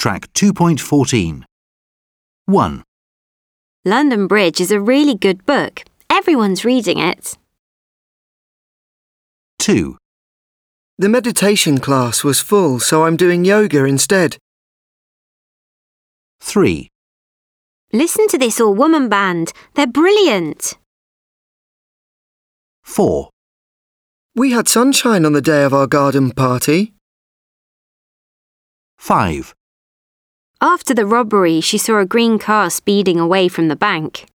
Track 2.14. 1, London Bridge is a really good book. Everyone's reading it. 2, The meditation class was full, so I'm doing yoga instead. 3, Listen to this all-woman band. They're brilliant. 4, We had sunshine on the day of our garden party. 5, After the robbery, she saw a green car speeding away from the bank.